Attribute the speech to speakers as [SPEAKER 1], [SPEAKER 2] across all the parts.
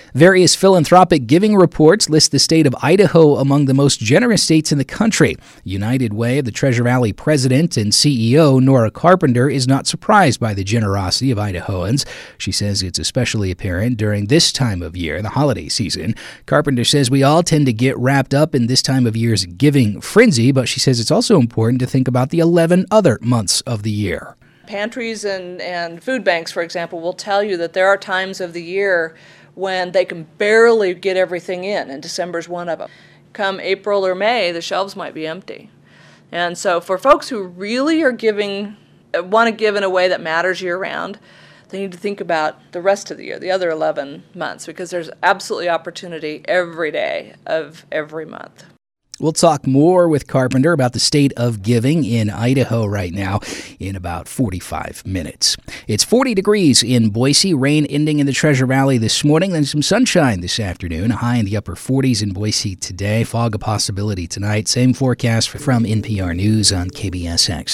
[SPEAKER 1] Various philanthropic giving reports list the state of Idaho among the most generous states in the country. United Way of the Treasure Valley president and CEO, Nora Carpenter, is not surprised by the generosity of Idahoans. She says it's especially apparent during this time of year, the holiday season. Carpenter says we all tend to get wrapped up in this time of year's giving frenzy, but she says it's also important to think about the 11 other months of the year.
[SPEAKER 2] Pantries and food banks, for example, will tell you that there are times of the year when they can barely get everything in, and December's one of them. Come April or May, the shelves might be empty. And so for folks who really are want to give in a way that matters year-round, they need to think about the rest of the year, the other 11 months, because there's absolutely opportunity every day of every month.
[SPEAKER 1] We'll talk more with Carpenter about the state of giving in Idaho right now in about 45 minutes. It's 40 degrees in Boise, rain ending in the Treasure Valley this morning, then some sunshine this afternoon, a high in the upper 40s in Boise today, fog a possibility tonight. Same forecast from NPR News on KBSX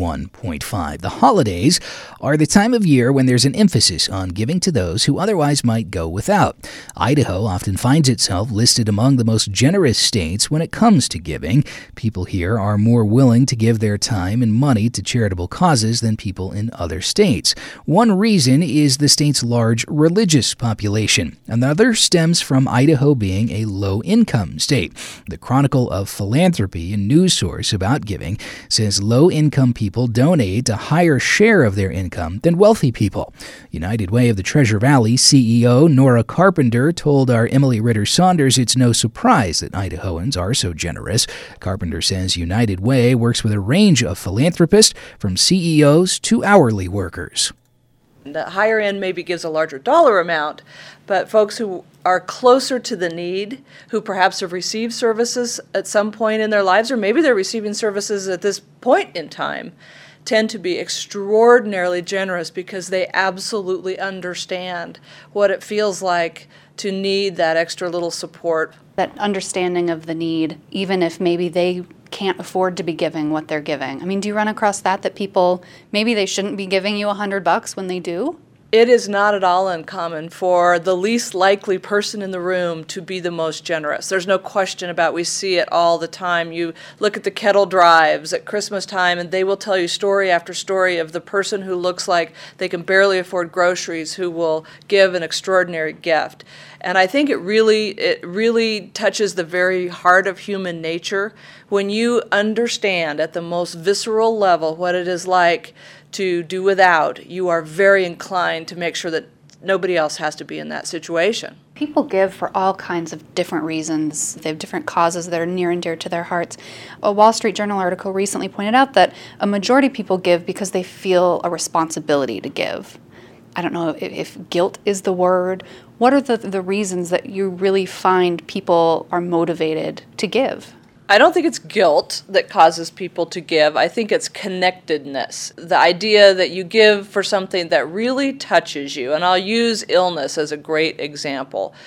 [SPEAKER 1] 91.5. The holidays are the time of year when there's an emphasis on giving to those who otherwise might go without. Idaho often finds itself listed among the most generous states when it comes to giving. People here are more willing to give their time and money to charitable causes than people in other states. One reason is the state's large religious population. Another stems from Idaho being a low-income state. The Chronicle of Philanthropy, a news source about giving, says low-income people donate a higher share of their income than wealthy people. United Way of the Treasure Valley CEO Nora Carpenter told our Emily Ritter Saunders it's no surprise that Idahoans are so generous. Carpenter says United Way works with a range of philanthropists, from CEOs to hourly workers.
[SPEAKER 2] The higher end maybe gives a larger dollar amount, but folks who are closer to the need, who perhaps have received services at some point in their lives, or maybe they're receiving services at this point in time, tend to be extraordinarily generous because they absolutely understand what it feels like to need that extra little support.
[SPEAKER 3] That understanding of the need, even if maybe they can't afford to be giving what they're giving. I mean, do you run across that people, maybe they shouldn't be giving you $100 when they do?
[SPEAKER 2] It is not at all uncommon for the least likely person in the room to be the most generous. There's no question about it. We see it all the time. You look at the kettle drives at Christmas time, and they will tell you story after story of the person who looks like they can barely afford groceries who will give an extraordinary gift. And I think it really touches the very heart of human nature when you understand at the most visceral level what it is like to do without. You are very inclined to make sure that nobody else has to be in that situation.
[SPEAKER 3] People give for all kinds of different reasons. They have different causes that are near and dear to their hearts. A Wall Street Journal article recently pointed out that a majority of people give because they feel a responsibility to give. I don't know if guilt is the word. What are the reasons that you really find people are motivated to give?
[SPEAKER 2] I don't think it's guilt that causes people to give. I think it's connectedness. The idea that you give for something that really touches you. And I'll use illness as a great example.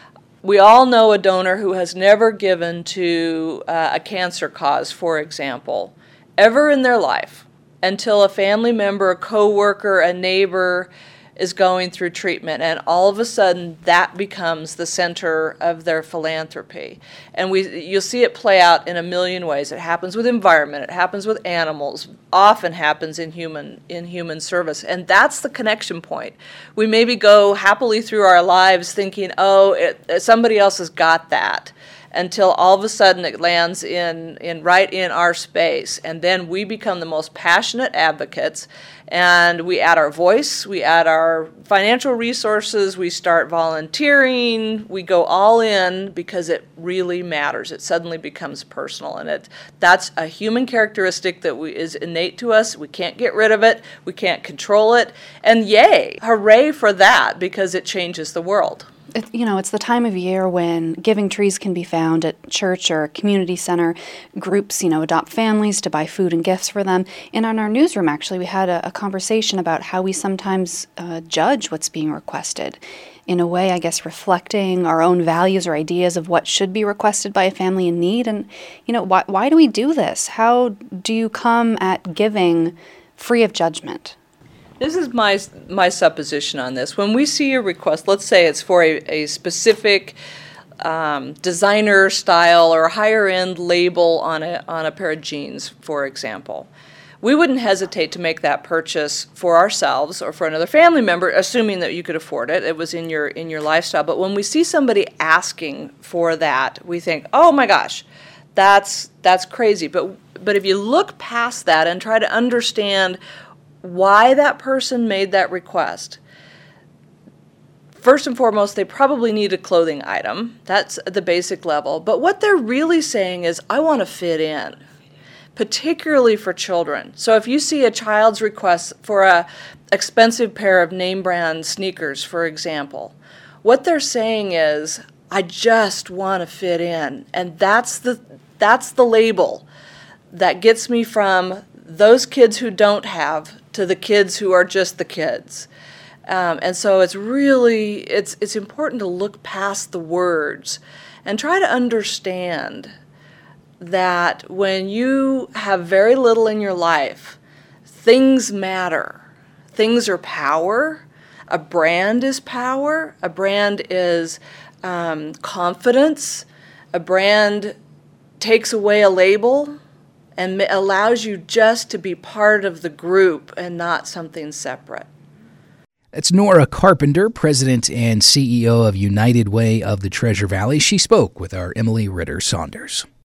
[SPEAKER 2] We all know a donor who has never given to a cancer cause, for example, ever in their life, until a family member, a coworker, a neighbor is going through treatment, and all of a sudden that becomes the center of their philanthropy. And you'll see it play out in a million ways. It happens with environment, it happens with animals, often happens in human service, and that's the connection point. We maybe go happily through our lives thinking, somebody else has got that, until all of a sudden it lands right in our space. And then we become the most passionate advocates, and we add our voice, we add our financial resources, we start volunteering, we go all in because it really matters. It suddenly becomes personal, and that's a human characteristic that is innate to us. We can't get rid of it, we can't control it, and yay, hooray for that, because it changes the world.
[SPEAKER 3] It's the time of year when giving trees can be found at church or a community center. Groups, adopt families to buy food and gifts for them. And in our newsroom, actually, we had a conversation about how we sometimes judge what's being requested. In a way, I guess, reflecting our own values or ideas of what should be requested by a family in need. And, why do we do this? How do you come at giving free of judgment?
[SPEAKER 2] This is my supposition on this. When we see a request, let's say it's for a specific designer style or higher end label on a pair of jeans, for example, we wouldn't hesitate to make that purchase for ourselves or for another family member, assuming that you could afford it. It was in your lifestyle. But when we see somebody asking for that, we think, oh my gosh, that's crazy. But if you look past that and try to understand why that person made that request, first and foremost, they probably need a clothing item. That's the basic level. But what they're really saying is, I want to fit in, particularly for children. So if you see a child's request for a expensive pair of name brand sneakers, for example, what they're saying is, I just want to fit in. And that's the label that gets me from those kids who don't have to the kids who are just the kids. And so it's important to look past the words and try to understand that when you have very little in your life, things matter. Things are power. A brand is power. A brand is confidence. A brand takes away a label and allows you just to be part of the group and not something separate.
[SPEAKER 1] That's Nora Carpenter, President and CEO of United Way of the Treasure Valley. She spoke with our Emily Ritter Saunders.